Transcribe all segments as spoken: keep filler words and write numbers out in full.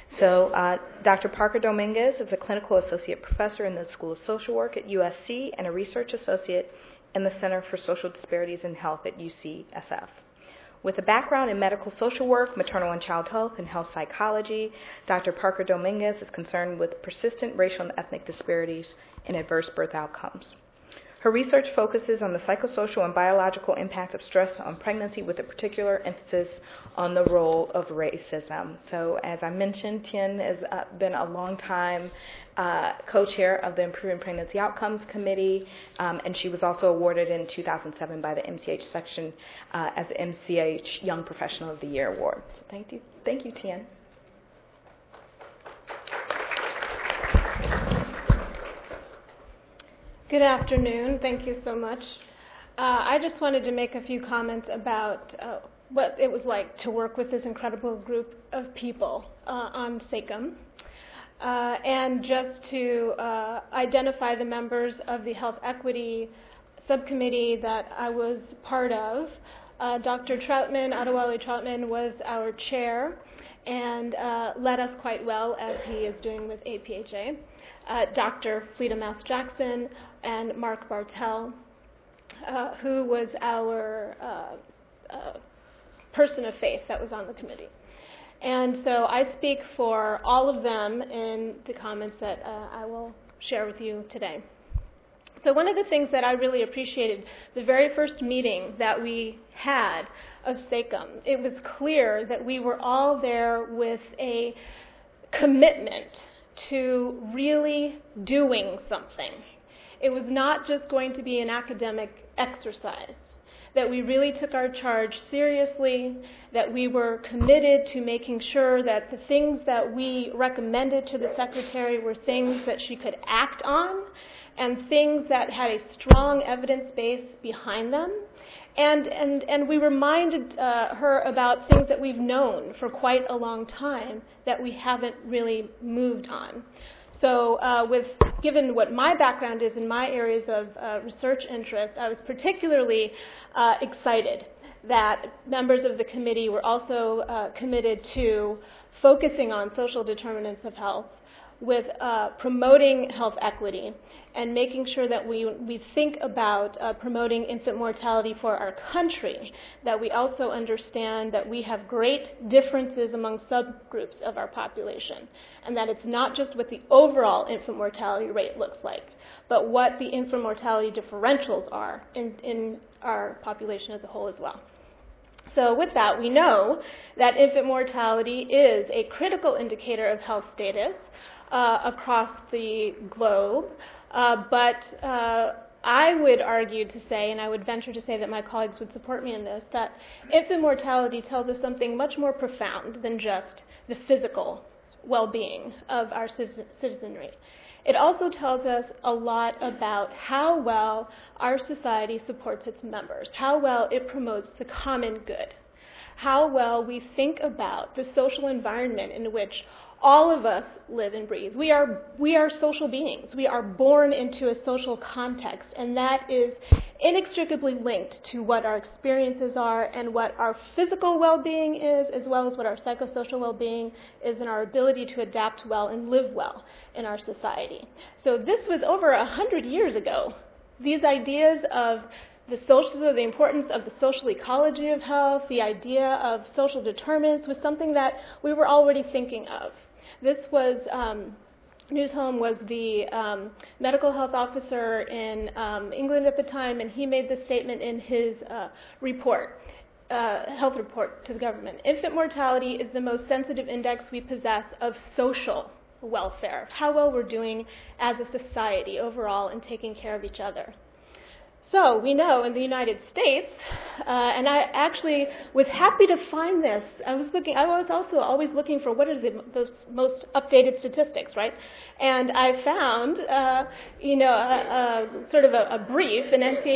So uh, Doctor Parker Dominguez is a clinical associate professor in the School of Social Work at U S C and a research associate in the Center for Social Disparities in Health at U C S F. With a background in medical social work, maternal and child health, and health psychology, Doctor Parker Dominguez is concerned with persistent racial and ethnic disparities in adverse birth outcomes. Her research focuses on the psychosocial and biological impact of stress on pregnancy, with a particular emphasis on the role of racism. So, as I mentioned, Tien has uh, been a long time uh, co-chair of the Improving Pregnancy Outcomes Committee, um, and she was also awarded in two thousand seven by the M C H section uh, as the M C H Young Professional of the Year Award. So thank you, thank you, Tien. Good afternoon. Thank you so much. Uh, I just wanted to make a few comments about uh, what it was like to work with this incredible group of people uh, on SACOM, uh, and just to uh, identify the members of the Health Equity Subcommittee that I was part of. Uh, Doctor Troutman, Adewale Troutman, was our chair and uh, led us quite well, as he is doing with A P H A. Uh, Doctor Fleta Mouse-Jackson and Mark Bartel, uh, who was our uh, uh, person of faith that was on the committee. And so I speak for all of them in the comments that uh, I will share with you today. So one of the things that I really appreciated, the very first meeting that we had of SACOM, it was clear that we were all there with a commitment to really doing something. It was not just going to be an academic exercise, that we really took our charge seriously, that we were committed to making sure that the things that we recommended to the secretary were things that she could act on and things that had a strong evidence base behind them. And, and, and we reminded uh, her about things that we've known for quite a long time that we haven't really moved on. So uh, with, given what my background is in my areas of uh, research interest, I was particularly uh, excited that members of the committee were also uh, committed to focusing on social determinants of health, with uh, promoting health equity and making sure that we, we think about uh, promoting infant mortality for our country, that we also understand that we have great differences among subgroups of our population, and that it's not just what the overall infant mortality rate looks like, but what the infant mortality differentials are in, in our population as a whole as well. So with that, we know that infant mortality is a critical indicator of health status Uh, across the globe, uh, but uh, I would argue to say, and I would venture to say that my colleagues would support me in this, that infant mortality tells us something much more profound than just the physical well-being of our citizenry. It also tells us a lot about how well our society supports its members, how well it promotes the common good, how well we think about the social environment in which all of us live and breathe. We are, we are social beings. We are born into a social context, and that is inextricably linked to what our experiences are and what our physical well-being is, as well as what our psychosocial well-being is, and our ability to adapt well and live well in our society. So this was over a hundred years ago. These ideas of the social, the importance of the social ecology of health, the idea of social determinants was something that we were already thinking of. This was, um, Newsholm was the um, medical health officer in um, England at the time, and he made this statement in his uh, report, uh, health report to the government. Infant mortality is the most sensitive index we possess of social welfare, how well we're doing as a society overall in taking care of each other. So we know in the United States, uh, and I actually was happy to find this. I was looking. I was also always looking for what are the most, most updated statistics, right? And I found, uh, you know, a, a, sort of a, a brief, an N C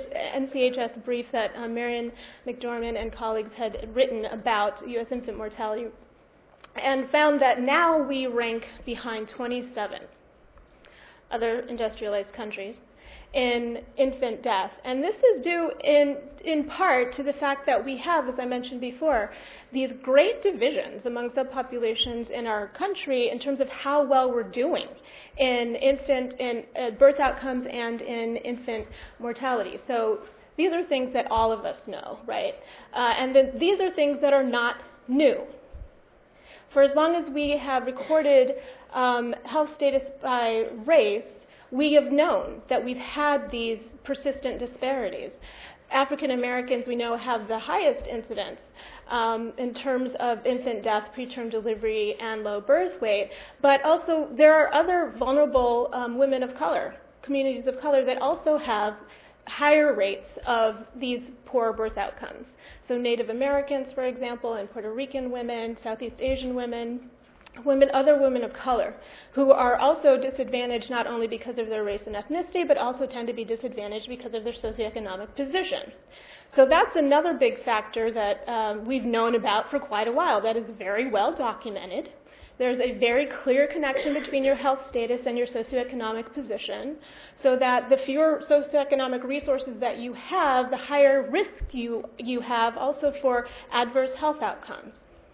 H S brief that uh, Marion McDormand and colleagues had written about U S infant mortality, and found that now we rank behind twenty-seven other industrialized countries. in infant death. And this is due in, in part to the fact that we have, as I mentioned before, these great divisions among subpopulations in our country in terms of how well we're doing in infant in uh, birth outcomes and in infant mortality. So these are things that all of us know, right? Uh, and then these are things that are not new. For as long as we have recorded um, health status by race, we have known that we've had these persistent disparities. African Americans, we know, have the highest incidence um, in terms of infant death, preterm delivery, and low birth weight. But also, there are other vulnerable um, women of color, communities of color, that also have higher rates of these poor birth outcomes. So Native Americans, for example, and Puerto Rican women, Southeast Asian women, women, other women of color, who are also disadvantaged not only because of their race and ethnicity, but also tend to be disadvantaged because of their socioeconomic position. So that's another big factor that um, we've known about for quite a while. That is very well documented. There's a very clear connection between your health status and your socioeconomic position, so that the fewer socioeconomic resources that you have, the higher risk you, you have also for adverse health outcomes.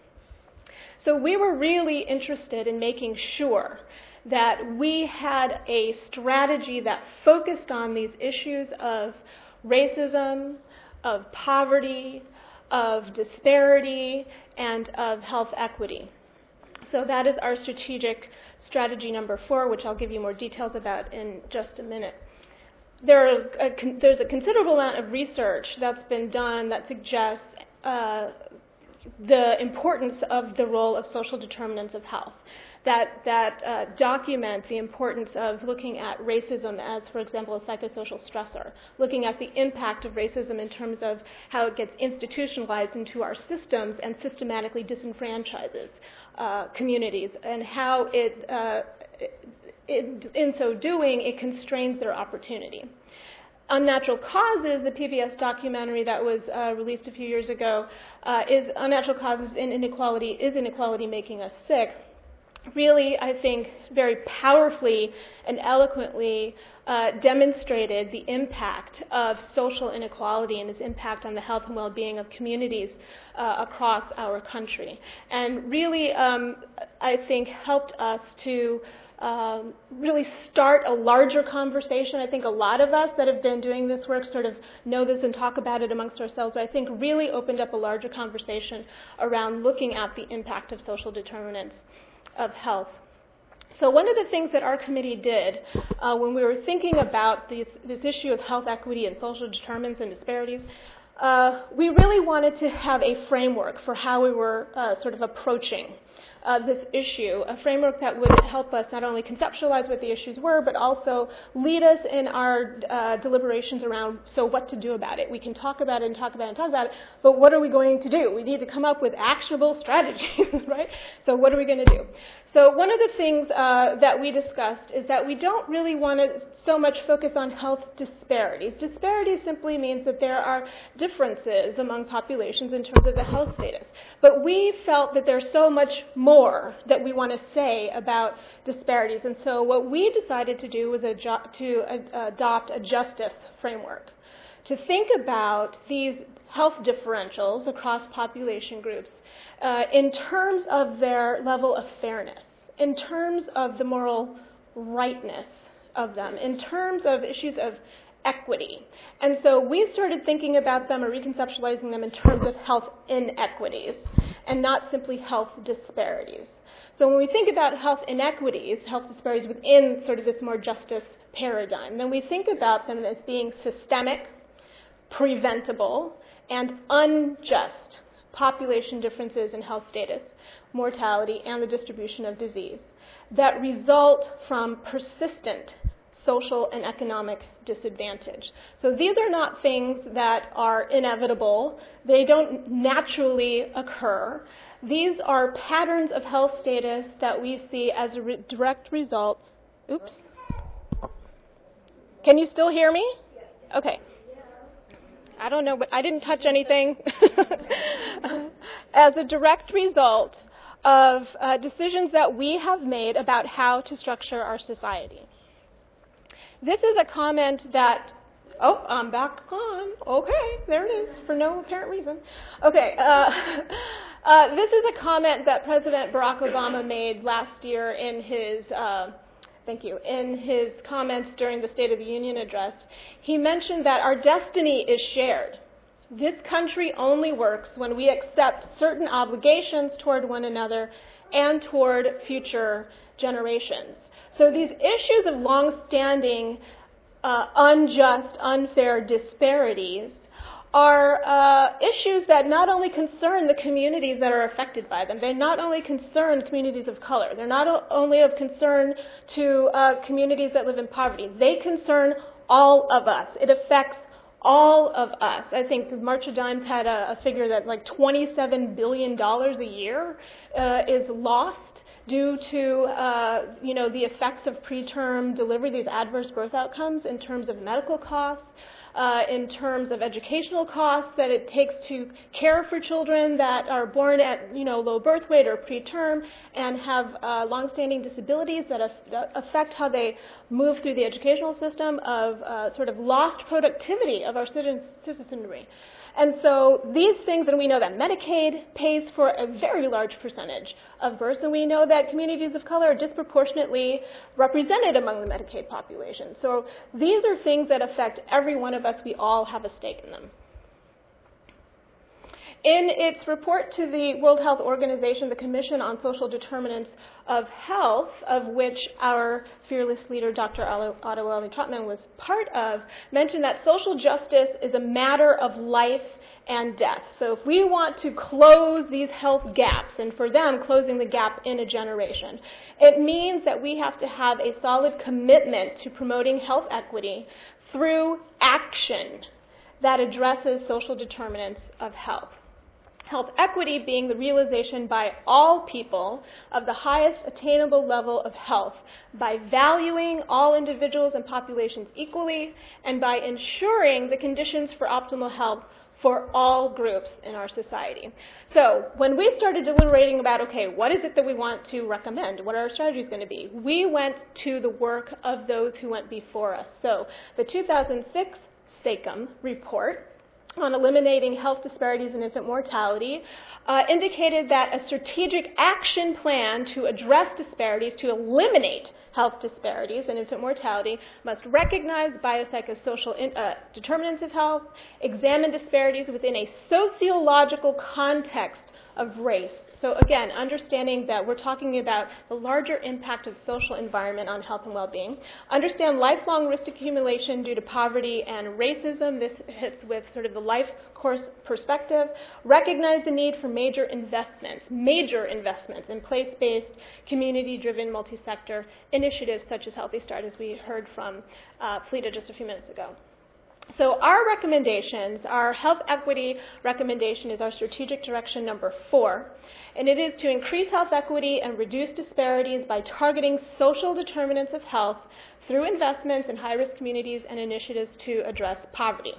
So we were really interested in making sure that we had a strategy that focused on these issues of racism, of poverty, of disparity, and of health equity. So that is our strategic strategy number four, which I'll give you more details about in just a minute. There are a, there's a considerable amount of research that's been done that suggests uh, the importance of the role of social determinants of health, that, that uh, document the importance of looking at racism as, for example, a psychosocial stressor, looking at the impact of racism in terms of how it gets institutionalized into our systems and systematically disenfranchises uh, communities, and how it, uh, it, in so doing, it constrains their opportunity. Unnatural Causes, the P B S documentary that was uh, released a few years ago, uh, is Unnatural Causes in Inequality, Is Inequality Making Us Sick? Really, I think, very powerfully and eloquently uh, demonstrated the impact of social inequality and its impact on the health and well-being of communities uh, across our country. And really, um, I think, helped us to Um, really start a larger conversation. I think a lot of us that have been doing this work sort of know this and talk about it amongst ourselves, but I think really opened up a larger conversation around looking at the impact of social determinants of health. So one of the things that our committee did uh, when we were thinking about this, this issue of health equity and social determinants and disparities, uh, we really wanted to have a framework for how we were uh, sort of approaching Uh, this issue, a framework that would help us not only conceptualize what the issues were, but also lead us in our uh, deliberations around, so what to do about it. We can talk about it and talk about it and talk about it, but what are we going to do? We need to come up with actionable strategies, right? So what are we going to do? So one of the things uh, that we discussed is that we don't really want to so much focus on health disparities. Disparities simply means that there are differences among populations in terms of the health status. But we felt that there's so much more that we want to say about disparities. And so what we decided to do was adjo- to uh, adopt a justice framework, to think about these health differentials across population groups uh, in terms of their level of fairness, in terms of the moral rightness of them, in terms of issues of equity. And so we started thinking about them or reconceptualizing them in terms of health inequities and not simply health disparities. So when we think about health inequities, health disparities within sort of this more justice paradigm, then we think about them as being systemic, preventable, and unjust population differences in health status, mortality, and the distribution of disease that result from persistent social and economic disadvantage. So these are not things that are inevitable. They don't naturally occur. These are patterns of health status that we see as a re- direct result. Oops. Can you still hear me? Okay. I don't know, but I didn't touch anything. As a direct result of uh, decisions that we have made about how to structure our society. this is a comment that, oh, I'm back on. Okay, there it is, for no apparent reason. Okay, uh, uh, this is a comment that President Barack Obama made last year in his, uh, thank you, in his comments during the State of the Union address. He mentioned that our destiny is shared. This country only works when we accept certain obligations toward one another and toward future generations. So these issues of long-standing, uh, unjust, unfair disparities are uh, issues that not only concern the communities that are affected by them, they not only concern communities of color, they're not o- only of concern to uh, communities that live in poverty, they concern all of us. It affects all of us. I think the March of Dimes had a, a figure that like twenty-seven billion dollars a year uh, is lost due to uh, you know, the effects of preterm delivery, these adverse birth outcomes in terms of medical costs, uh, in terms of educational costs that it takes to care for children that are born at, you know, low birth weight or preterm and have uh, longstanding disabilities that, af- that affect how they move through the educational system, of uh, sort of lost productivity of our citizen- citizenry. And so these things, and we know that Medicaid pays for a very large percentage of births, and we know that communities of color are disproportionately represented among the Medicaid population. So these are things that affect every one of us. We all have a stake in them. In its report to the World Health Organization, the Commission on Social Determinants of Health, of which our fearless leader, Doctor Adewale Trotman, was part of, mentioned that social justice is a matter of life and death. So if we want to close these health gaps, and for them, closing the gap in a generation, it means that we have to have a solid commitment to promoting health equity through action that addresses social determinants of health. Health equity being the realization by all people of the highest attainable level of health by valuing all individuals and populations equally and by ensuring the conditions for optimal health for all groups in our society. So when we started deliberating about, okay, what is it that we want to recommend? What are our strategies going to be? We went to the work of those who went before us. So the two thousand six SACOM report on eliminating health disparities in infant mortality uh, indicated that a strategic action plan to address disparities, to eliminate health disparities in infant mortality, must recognize biopsychosocial in, uh, determinants of health, examine disparities within a sociological context of race. So again, understanding that we're talking about the larger impact of social environment on health and well-being. Understand lifelong risk accumulation due to poverty and racism. This hits with sort of the life course perspective. Recognize the need for major investments, major investments in place-based, community-driven, multi-sector initiatives such as Healthy Start, as we heard from uh, Fleta just a few minutes ago. So our recommendations, our health equity recommendation is our strategic direction number four, and it is to increase health equity and reduce disparities by targeting social determinants of health through investments in high-risk communities and initiatives to address poverty.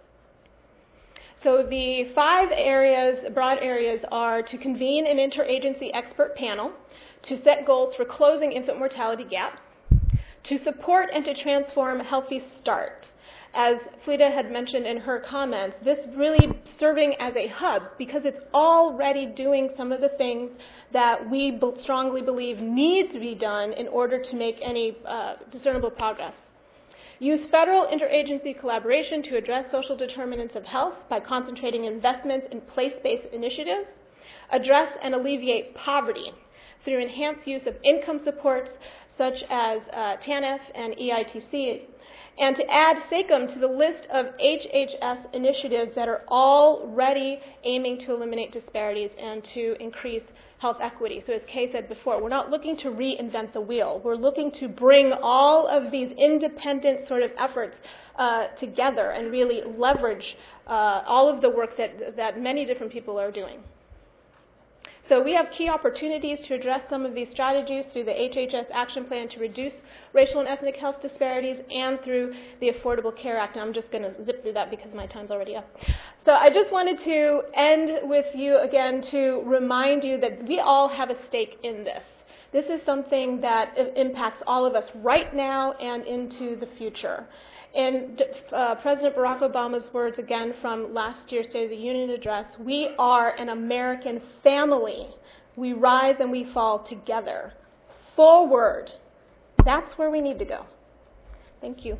So the five areas, broad areas, are to convene an interagency expert panel, to set goals for closing infant mortality gaps, to support and to transform Healthy Start. As Fleta had mentioned in her comments, this really serving as a hub because it's already doing some of the things that we be- strongly believe need to be done in order to make any uh, discernible progress. Use federal interagency collaboration to address social determinants of health by concentrating investments in place-based initiatives. Address and alleviate poverty through enhanced use of income supports such as uh, TANF and E I T C, and to add SACOM to the list of H H S initiatives that are already aiming to eliminate disparities and to increase health equity. So as Kay said before, we're not looking to reinvent the wheel. We're looking to bring all of these independent sort of efforts uh, together and really leverage uh, all of the work that, that many different people are doing. So we have key opportunities to address some of these strategies through the H H S Action Plan to reduce racial and ethnic health disparities and through the Affordable Care Act. And I'm just going to zip through that because my time's already up. So I just wanted to end with you again to remind you that we all have a stake in this. This is something that i- impacts all of us right now and into the future. In uh, President Barack Obama's words again from last year's State of the Union address, we are an American family. We rise and we fall together. Forward. That's where we need to go. Thank you.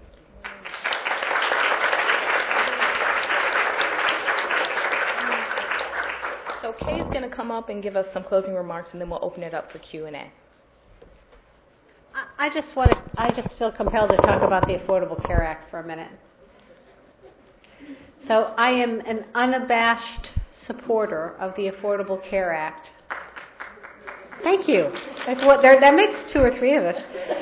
So Kay is going to come up and give us some closing remarks, and then we'll open it up for Q and A. I just want to, I just feel compelled to talk about the Affordable Care Act for a minute. So I am an unabashed supporter of the Affordable Care Act. Thank you. That's what, there, that makes two or three of us.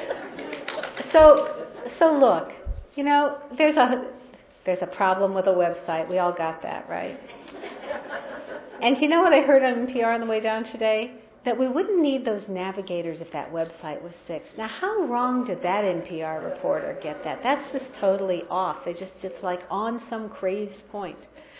So, so look, you know, there's a there's a problem with a website. We all got that, right? And you know what I heard on N P R on the way down today? That we wouldn't need those navigators if that website was fixed. Now, how wrong did that N P R reporter get that? That's just totally off. They just, it's like on some crazed point.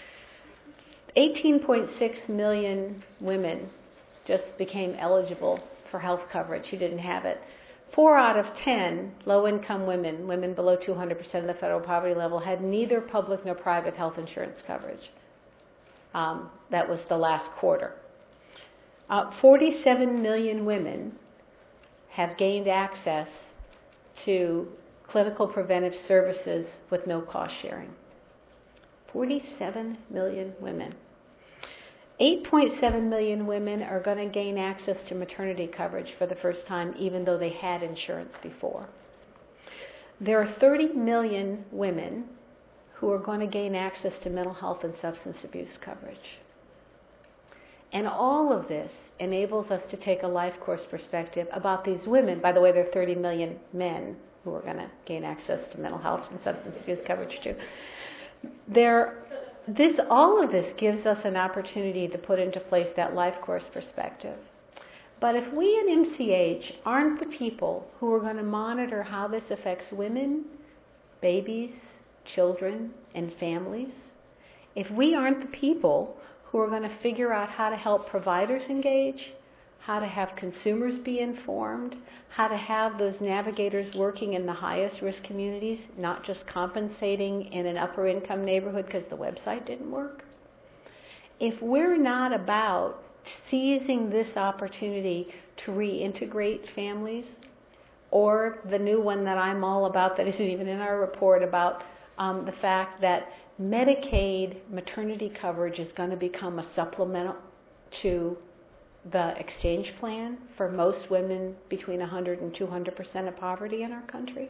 eighteen point six million women just became eligible for health coverage who didn't have it. Four out of ten low-income women, women below two hundred percent of the federal poverty level, had neither public nor private health insurance coverage. Um, that was the last quarter. Uh, forty-seven million women have gained access to clinical preventive services with no cost sharing. forty-seven million women. eight point seven million women are going to gain access to maternity coverage for the first time, even though they had insurance before. There are thirty million women who are going to gain access to mental health and substance abuse coverage. And all of this enables us to take a life course perspective about these women. By the way, there are thirty million men who are going to gain access to mental health and substance abuse coverage too. There, this, all of this gives us an opportunity to put into place that life course perspective. But if we at M C H aren't the people who are going to monitor how this affects women, babies, children, and families, if we aren't the people who are going to figure out how to help providers engage, how to have consumers be informed, how to have those navigators working in the highest risk communities, not just compensating in an upper income neighborhood because the website didn't work. If we're not about seizing this opportunity to reintegrate families, or the new one that I'm all about that isn't even in our report about um, the fact that Medicaid maternity coverage is going to become a supplemental to the exchange plan for most women between one hundred and two hundred percent of poverty in our country.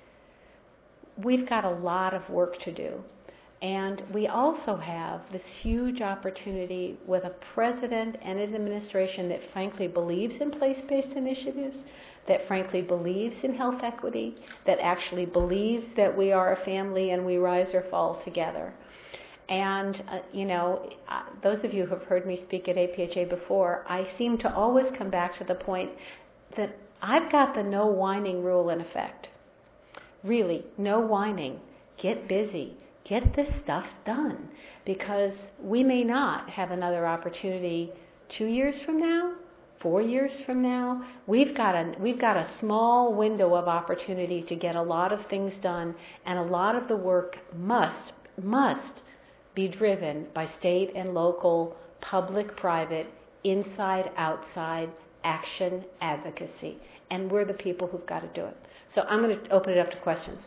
We've got a lot of work to do. And we also have this huge opportunity with a president and an administration that frankly believes in place-based initiatives, that frankly believes in health equity, that actually believes that we are a family and we rise or fall together. And, uh, you know, uh, those of you who have heard me speak at A P H A before, I seem to always come back to the point that I've got the no whining rule in effect. Really, no whining. Get busy. Get this stuff done. Because we may not have another opportunity two years from now, four years from now. We've got a, we've got a small window of opportunity to get a lot of things done, and a lot of the work must, must be driven by state and local, public-private, inside-outside action advocacy. And we're the people who've got to do it. So I'm going to open it up to questions.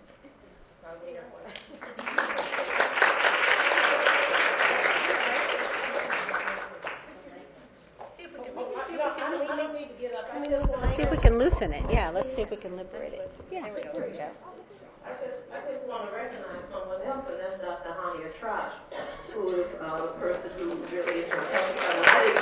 Let's see if we can loosen it. Yeah, let's see if we can liberate it. Yeah, there we go. There we go. I just, I just want to recognize someone else, and that's Doctor Hania Trash, who is uh, a person who really is from health. I didn't